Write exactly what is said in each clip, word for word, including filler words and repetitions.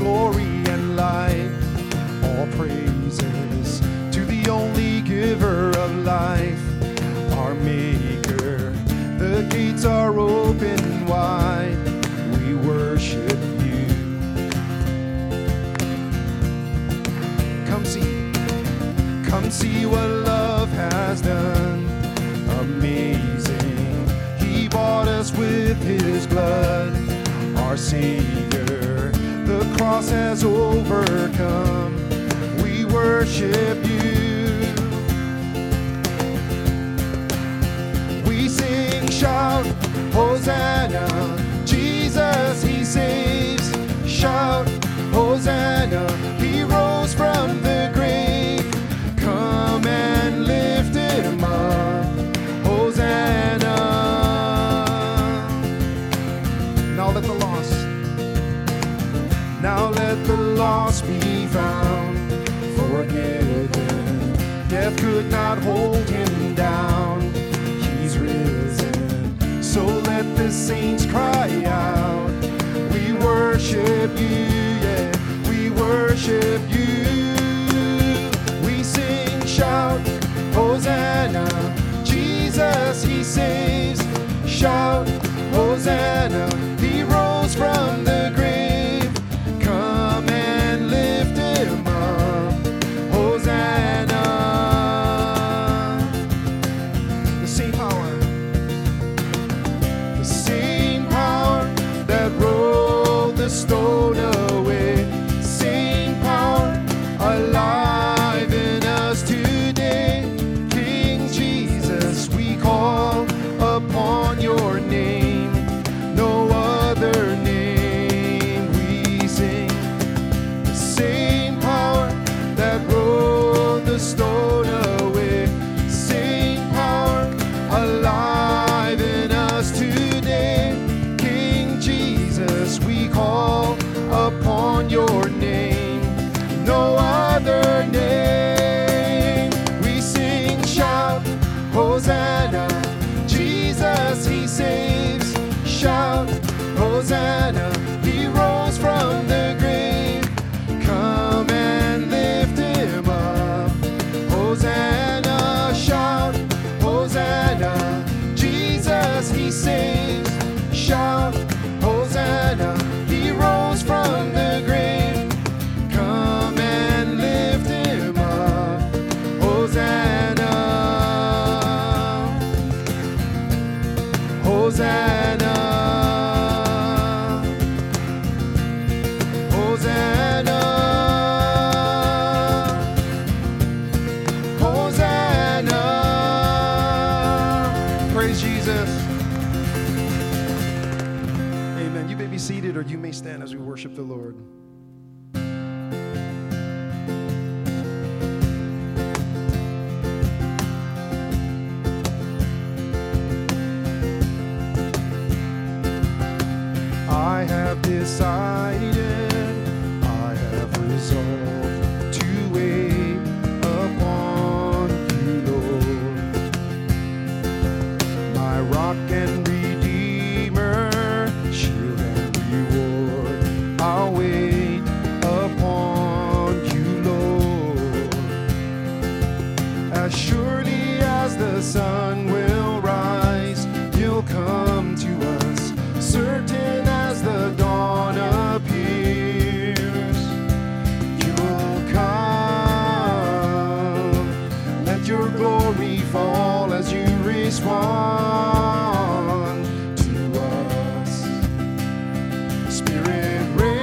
glory and light. All praises to the only giver of life, our Maker. The gates are open wide. We worship you. Come see, come see what love has done. Amazing. He bought us with his blood, our Savior. The cross has overcome. We worship you. We sing, shout, Hosanna. Jesus, he saves. Shout, Hosanna. He rose from the grave. Come and lift him up. Hosanna. Now let the lost, now let the lost be found, forgiven. Death could not hold him down. He's risen. So let the saints cry out. We worship you, yeah, we worship you. We sing, shout, Hosanna. Jesus, he saves. Shout, Hosanna. He rose from the grave. Come and lift him up. Hosanna. The same power, the same power that rolled the stone away, same power alive in us today. King Jesus, we call upon your name. No other name we sing. The same power that rolled the stone away, same power alive in us today. King Jesus, we call upon your name. No other name we sing. Shout, Hosanna. Jesus, he saves. Shout, Hosanna. He rose from the grave. Come and lift him up. Hosanna. Shout, Hosanna. Jesus, he saves. Shout, Hosanna. He rose from the grave. Come and lift him up. Hosanna. Hosanna. Hosanna. Hosanna. Praise Jesus. Amen. You may be seated or you may stand as we worship the Lord. I have decided, I have resolved to wait upon you, Lord. My rock and redeemer, shield and reward, I'll wait upon you, Lord. As surely as the sun will rise, you'll come to us, certain as the dawn appears. You'll come, let your glory fall as you respond to us. Spirit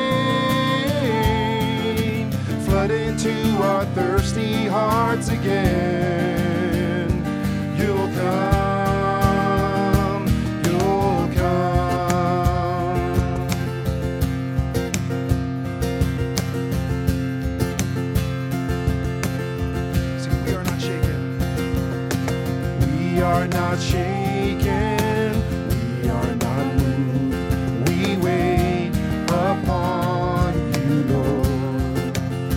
rain, flood into our thirsty hearts again. You'll come, you'll come. See, we are not shaken. We are not shaken. We are not moved. We wait upon you, Lord.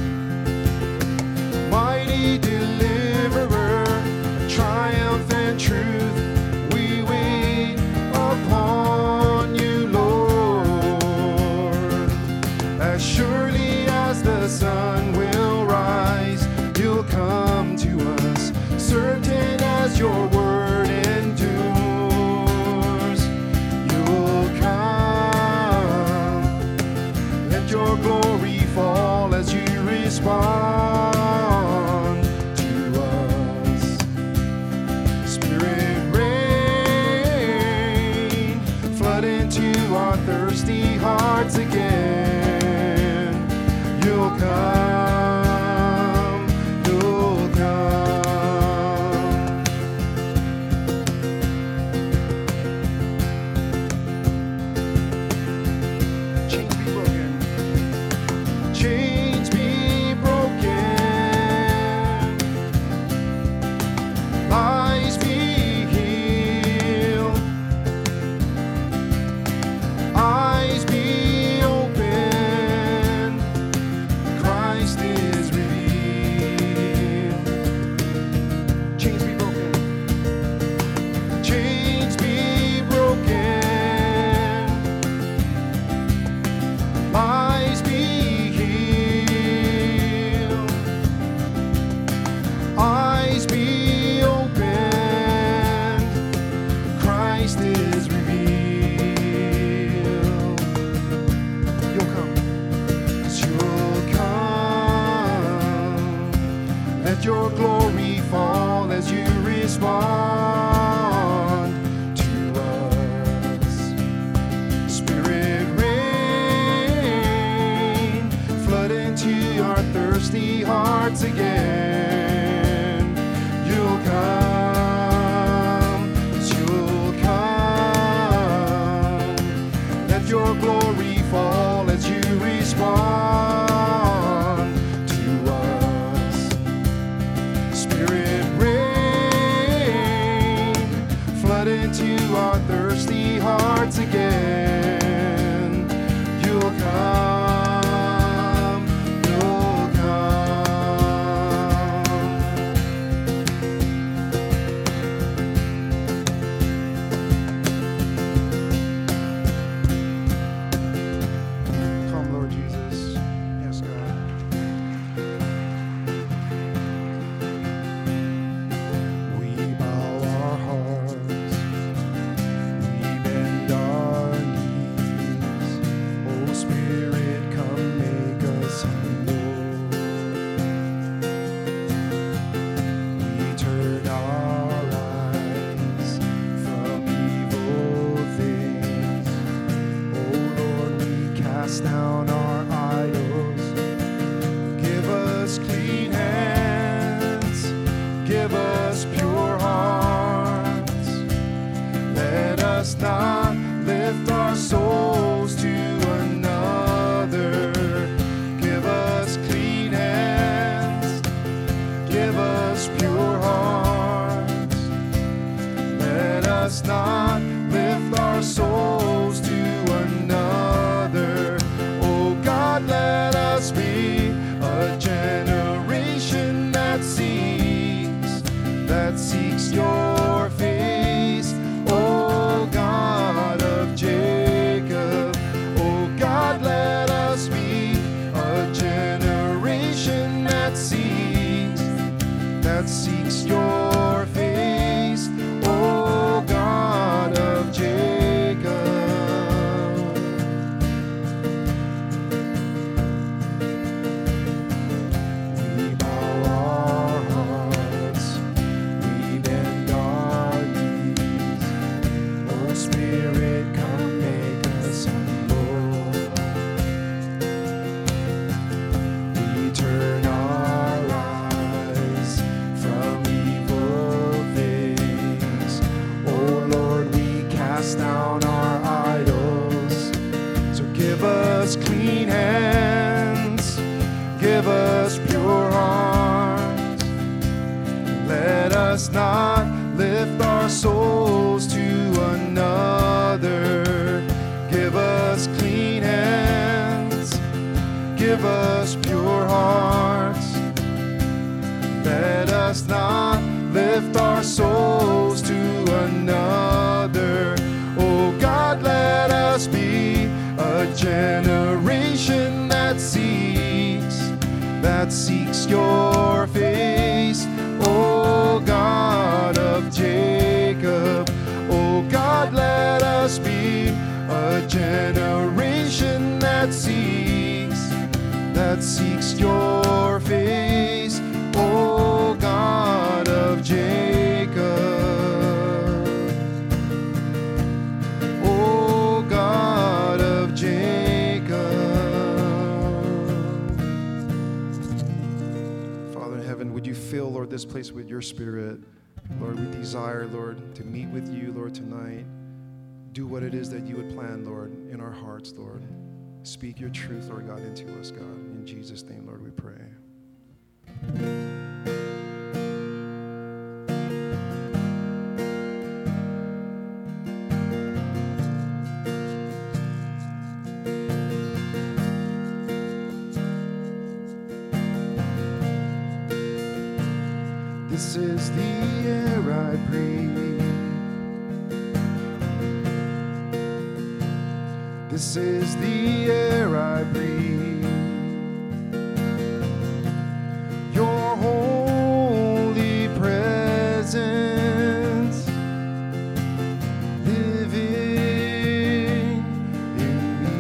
Mighty deliverer, triumphant truth, we wait upon you, Lord. As surely Let your glory fall as you respond to us. Spirit, rain, flood into our thirsty hearts again. You'll come, you'll come. Let your glory fall as you respond to us. Spirit, rain, flood into our thirsty hearts again. You'll come, you'll come. Come, Lord Jesus. Yes, God. We bow our hearts, we bend our knees. Oh Spirit, come make us humble. We turn our eyes from evil things. Oh Lord, we cast down our idols. Give us clean hands, give us pure hearts. Let us not lift our souls to another. Give us clean hands, give us pure hearts. Let us not lift our souls to another. Oh God, let us be a generation that seeks, that seeks your face. Oh God of Jacob, oh God, let us be a generation that seeks, that seeks your face. Oh God of Jacob. We bow our hearts, we bend our knees. Oh Spirit, come make us humble. We turn our eyes from evil things. Oh Lord, we cast down our idols. So give us clean hands, give us pure hearts. Let us not lift our souls to another. Give us clean hands, give us pure hearts. Let us not lift our souls to another. Oh God, let us be a generation that seeks, that seeks your face. Oh God of Jacob, oh God, let us be a generation that seeks, that seeks your face. Oh God of Jacob, oh God of Jacob. Father in heaven, would you fill, Lord, this place with your Spirit? Lord, we desire, Lord, to meet with you, Lord, tonight. Do what it is that you would plan, Lord, in our hearts, Lord. Speak your truth, Lord God, into us, God. In Jesus' name, Lord, we pray. This is the air I breathe. This is the air I breathe. Your holy presence living in me.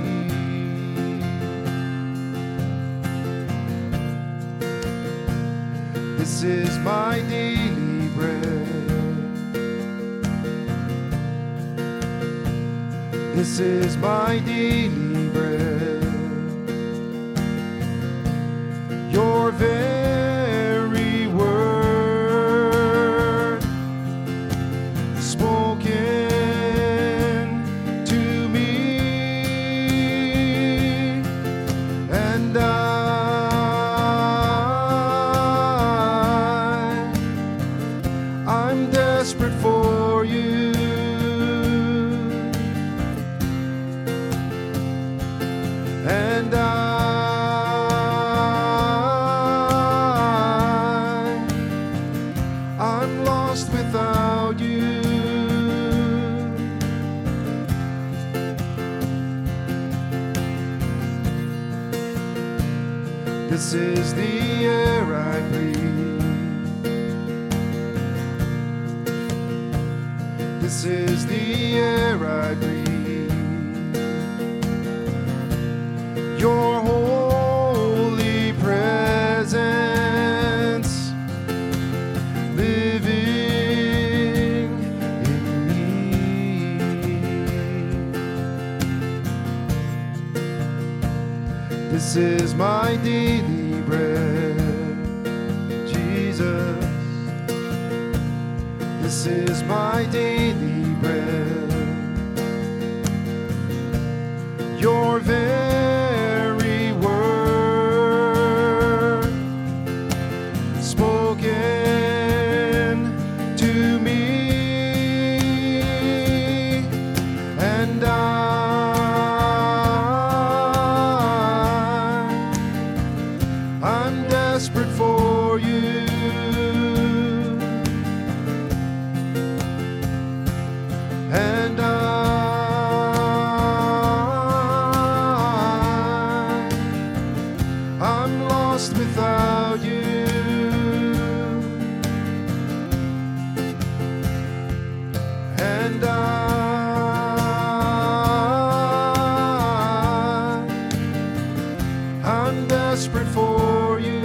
This is my daily bread. This is my daily bread. Your very word spoken to me, and I I'm desperate for you, and I, I'm lost without you. This is the air I breathe. This is the air I breathe. Your holy presence living in me. This is my daily bread, Jesus. This is my daily bread. Your very word spoken to me, and I, I'm desperate for you. And I, I'm lost without you. And I, I'm desperate for you.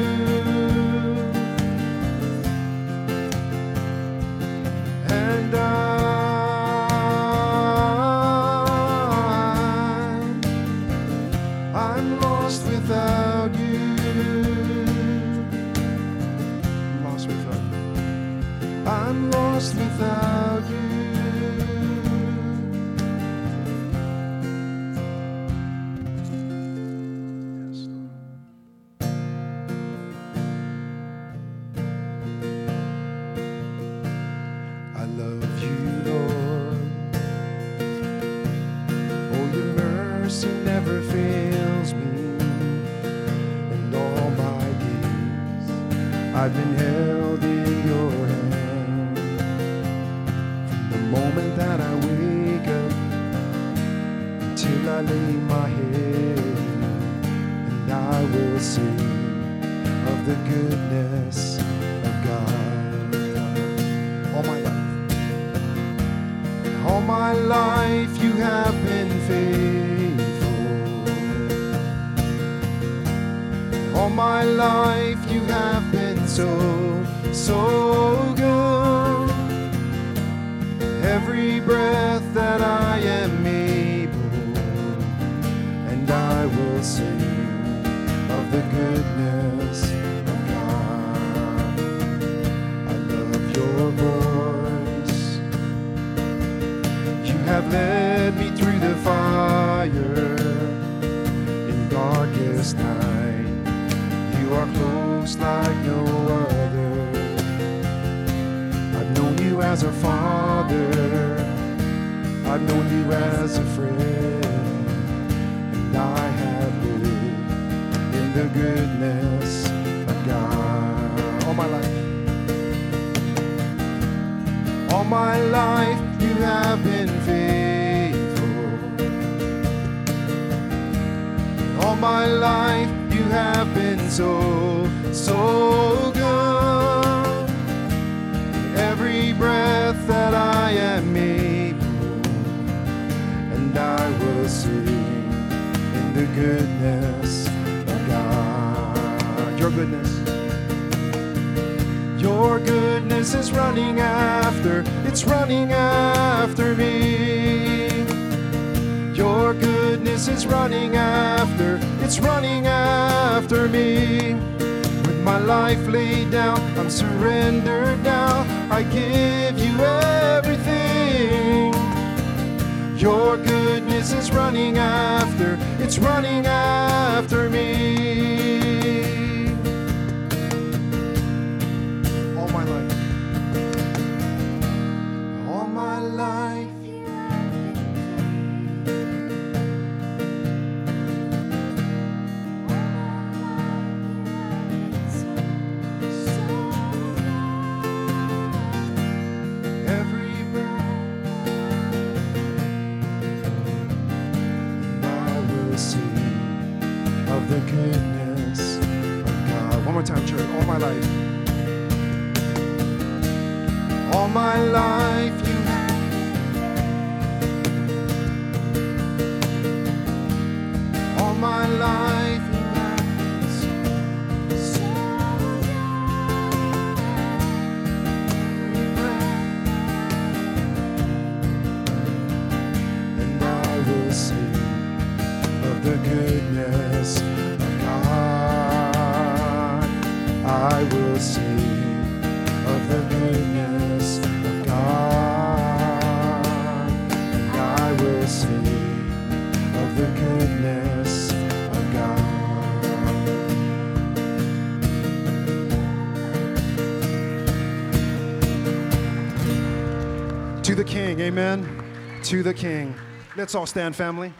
And I, I'm lost without you. I'm lost without you. I'm lost without you. Yes, Lord. I love you, Lord. Oh, your mercy never fails me. And all my days I've been held in your hand. From the moment that I wake up until I lay my head, and I will sing of the goodness of God. All my life. All my life you have been faithful. All my life you have been so, so good. Every breath that I am able, and I will sing of the goodness of God. I love your voice. You have led me through the fire in darkest night. You are close like no other. I've known you as a father. I've known you as a friend. And I have lived in the goodness of God. All my life. All my life you have been faithful. All my life you have been so, so good. Every breath that I am able, and I will sing in the goodness of God. Your goodness. Your goodness is running after, it's running after me. Your goodness is running after, it's running after me. With my life laid down, I'm surrendered now. I give you everything. Your goodness is running after, it's running after me. All my life, all my life, every breath I will sing of the goodness of God. One more time, church. All my life. All my life you have. All my life you have been so, so every breath. And I will sing of the goodness of God. I will sing of the goodness of God. And I will sing of the goodness of God. To the King, amen. To the King. Let's all stand, family.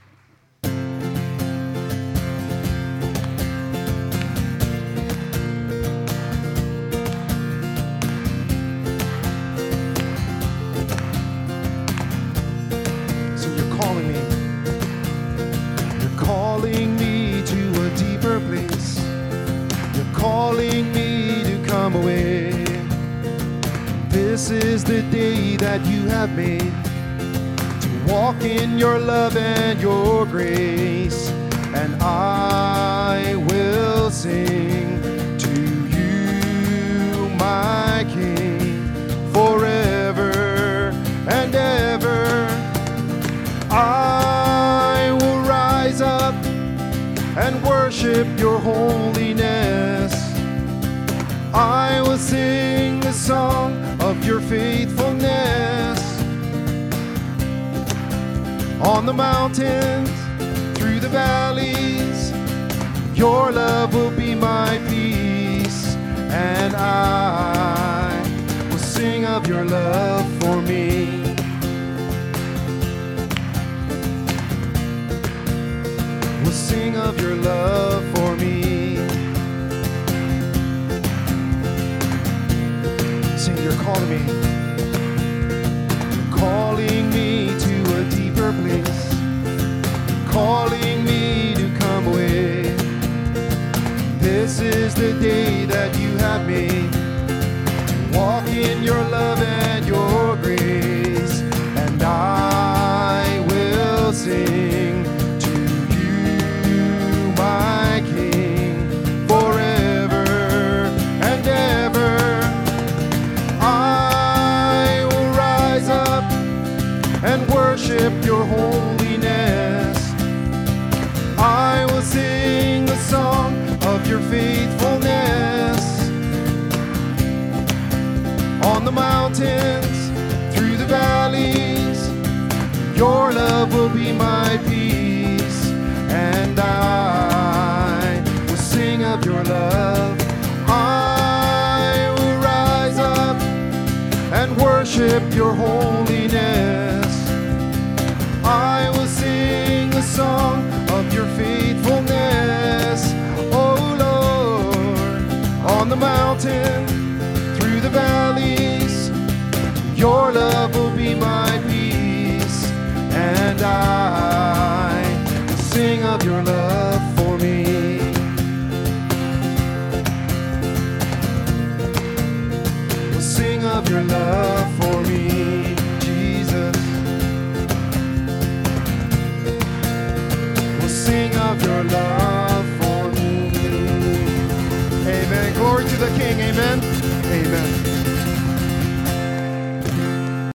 Away. This is the day that you have made to walk in your love and your grace, and I will sing to you, my King, forever and ever. I will rise up and worship your holiness. I will sing the song of your faithfulness. On the mountains, through the valleys, your love will be my peace. And I will sing of your love for me. Will sing of your love for me. You're calling me, you're calling me to a deeper place, calling me to come away. This is the day that you have made, walk in your love and your grace, and I will sing to you, my King, forever and ever. I will rise up and worship your holiness. I will sing the song of your faithfulness. On the mountains, through the valleys, your love will be my peace. And I will sing of your love. I will rise up and worship your holiness. I will sing the song of your faithfulness, oh Lord. On the mountain, through the valleys, your love will be my peace. And I will sing of your love for me. Will sing of your love for me, Jesus. We'll sing of your love.